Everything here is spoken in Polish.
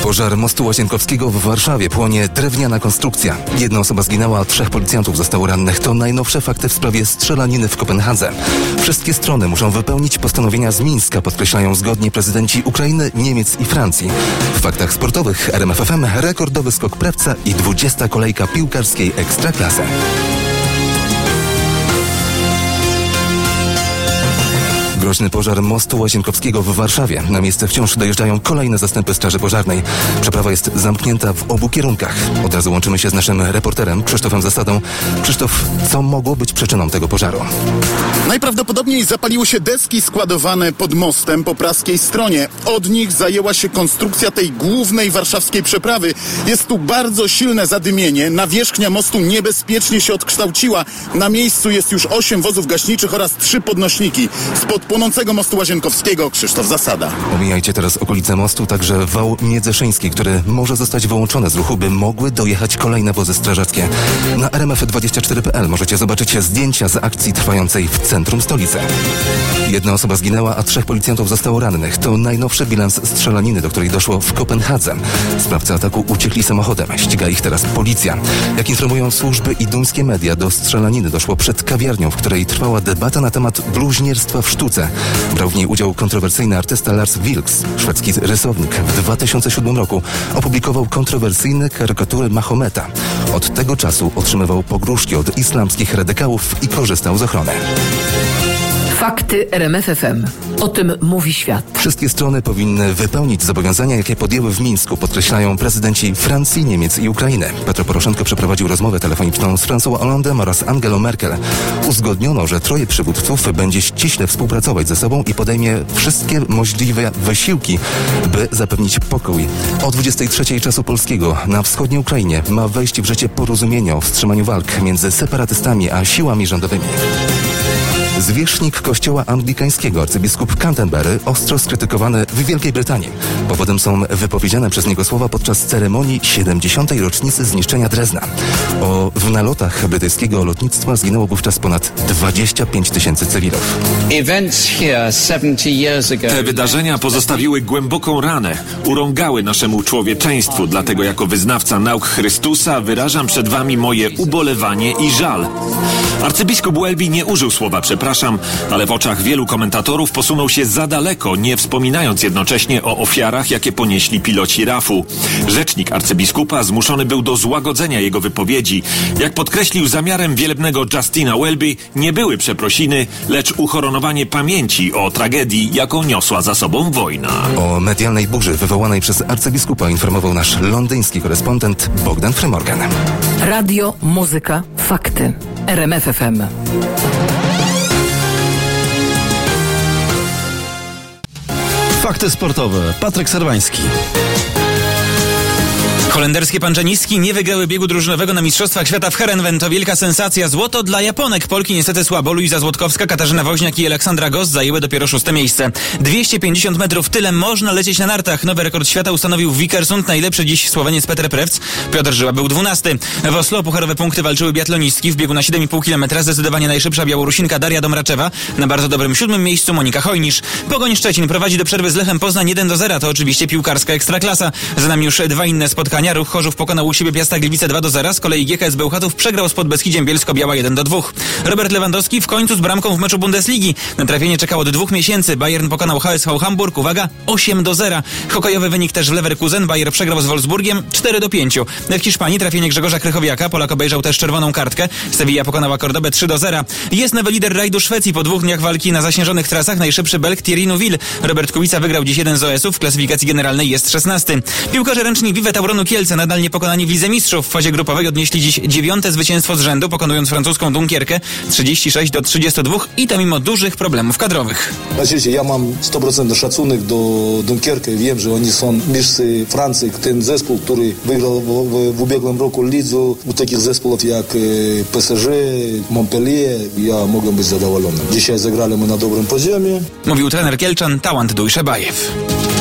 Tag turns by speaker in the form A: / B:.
A: Pożar mostu Łazienkowskiego w Warszawie. Płonie drewniana konstrukcja. Jedna osoba zginęła, a 3 policjantów zostało rannych. To najnowsze fakty w sprawie strzelaniny w Kopenhadze. Wszystkie strony muszą wypełnić postanowienia z Mińska, podkreślają zgodnie prezydenci Ukrainy, Niemiec i Francji. W faktach sportowych RMF FM rekordowy skok Prawca i 20. kolejka piłkarskiej Ekstraklasy. Groźny pożar mostu Łazienkowskiego w Warszawie. Na miejsce wciąż dojeżdżają kolejne zastępy straży pożarnej. Przeprawa jest zamknięta w obu kierunkach. Od razu łączymy się z naszym reporterem Krzysztofem Zasadą. Krzysztof, co mogło być przyczyną tego pożaru?
B: Najprawdopodobniej zapaliły się deski składowane pod mostem po praskiej stronie. Od nich zajęła się konstrukcja tej głównej warszawskiej przeprawy. Jest tu bardzo silne zadymienie. Nawierzchnia mostu niebezpiecznie się odkształciła. Na miejscu jest już 8 wozów gaśniczych oraz 3 podnośniki. Spod płonącego mostu Łazienkowskiego Krzysztof Zasada.
A: Omijajcie teraz okolice mostu, także wał Międzyszyński, który może zostać wyłączony z ruchu, by mogły dojechać kolejne wozy strażackie. Na rmf24.pl możecie zobaczyć zdjęcia z akcji trwającej w centrum stolicy. 1 osoba zginęła, a 3 policjantów zostało rannych. To najnowszy bilans strzelaniny, do której doszło w Kopenhadze. Sprawcy ataku uciekli samochodem. Ściga ich teraz policja. Jak informują służby i duńskie media, do strzelaniny doszło przed kawiarnią, w której trwała debata na temat bluźnierstwa w sztuce. Brał w niej udział kontrowersyjny artysta Lars Vilks. Szwedzki rysownik w 2007 roku opublikował kontrowersyjne karykatury Mahometa. Od tego czasu otrzymywał pogróżki od islamskich radykałów i korzystał z ochrony.
C: Fakty RMF FM. O tym mówi świat.
A: Wszystkie strony powinny wypełnić zobowiązania, jakie podjęły w Mińsku, podkreślają prezydenci Francji, Niemiec i Ukrainy. Petro Poroszenko przeprowadził rozmowę telefoniczną z François Hollandem oraz Angelą Merkel. Uzgodniono, że 3 przywódców będzie ściśle współpracować ze sobą i podejmie wszystkie możliwe wysiłki, by zapewnić pokój. O 23:00 czasu polskiego na wschodniej Ukrainie ma wejść w życie porozumienie o wstrzymaniu walk między separatystami a siłami rządowymi. Zwierzchnik kościoła anglikańskiego, arcybiskup Canterbury, ostro skrytykowany w Wielkiej Brytanii. Powodem są wypowiedziane przez niego słowa podczas ceremonii 70. rocznicy zniszczenia Drezna. W nalotach brytyjskiego lotnictwa zginęło wówczas ponad 25 000 cywilów.
D: Te wydarzenia pozostawiły głęboką ranę, urągały naszemu człowieczeństwu, dlatego jako wyznawca nauk Chrystusa wyrażam przed wami moje ubolewanie i żal. Arcybiskup Welby nie użył słowa przepraszam, ale w oczach wielu komentatorów posunął się za daleko, nie wspominając jednocześnie o ofiarach, jakie ponieśli piloci RAF-u. Rzecznik arcybiskupa zmuszony był do złagodzenia jego wypowiedzi. Jak podkreślił, zamiarem wielebnego Justina Welby nie były przeprosiny, lecz uhonorowanie pamięci o tragedii, jaką niosła za sobą wojna.
A: O medialnej burzy wywołanej przez arcybiskupa informował nasz londyński korespondent Bogdan Frymorgan.
C: Radio, muzyka, fakty. RMF FM.
E: Fakty sportowe. Patryk Serwański.
F: Holenderskie panczenistki nie wygrały biegu drużynowego na Mistrzostwach Świata w Heerenveen. To wielka sensacja. Złoto dla Japonek. Polki niestety słabo. Luiza Złotkowska, Katarzyna Woźniak i Aleksandra Goss zajęły dopiero 6. miejsce. 250 metrów tyle można lecieć na nartach. Nowy rekord świata ustanowił w Vikersund najlepszy dziś Słoweniec Petr Prevc. Piotr Żyła był 12. W Oslo pucharowe punkty walczyły biatlonistki. W biegu na 7,5 km zdecydowanie najszybsza Białorusinka Daria Domraczewa. Na bardzo dobrym 7. miejscu Monika Hojnisz. Pogoń Szczecin prowadzi do przerwy z Lechem Poznań 1-0. To oczywiście piłkarska ekstraklasa. Za nami już 2 inne spotkania. Ruch Chorzów pokonał u siebie Piasta Gliwice 2-0, z kolei GKS Bełchatów przegrał z Podbeskidziem Bielsko-Biała 1-2. Robert Lewandowski w końcu z bramką w meczu Bundesligi. Na trafienie czekał od 2 miesięcy. Bayern pokonał HSV Hamburg, uwaga, 8-0. Hokejowy wynik też w Leverkusen. Bayern przegrał z Wolfsburgiem 4-5. W Hiszpanii trafienie Grzegorza Krychowiaka. Polak obejrzał też czerwoną kartkę. Sevilla pokonała Cordobę 3-0. Jest nowy lider rajdu Szwecji. Po 2 dniach walki na zaśnieżonych trasach najszybszy Belg Thierry Neuville. Robert Kubica wygrał dziś 1 z OS-ów. W klasyfikacji generalnej jest 16. Piłkarze ręczni Vivet Auronu Kielce nadal niepokonani w Lidze Mistrzów. W fazie grupowej odnieśli dziś 9. zwycięstwo z rzędu, pokonując francuską Dunkierkę 36-32 i to mimo dużych problemów kadrowych.
G: Znaczy, ja mam 100% szacunek do Dunkierki. Wiem, że oni są mistrzami Francji. Ten zespół, który wygrał w ubiegłym roku Lidze, u takich zespołów jak PSG, Montpellier, ja mogę być zadowolony. Dzisiaj zagraliśmy na dobrym poziomie.
F: Mówił trener Kielczan Tałant Dujszebajew.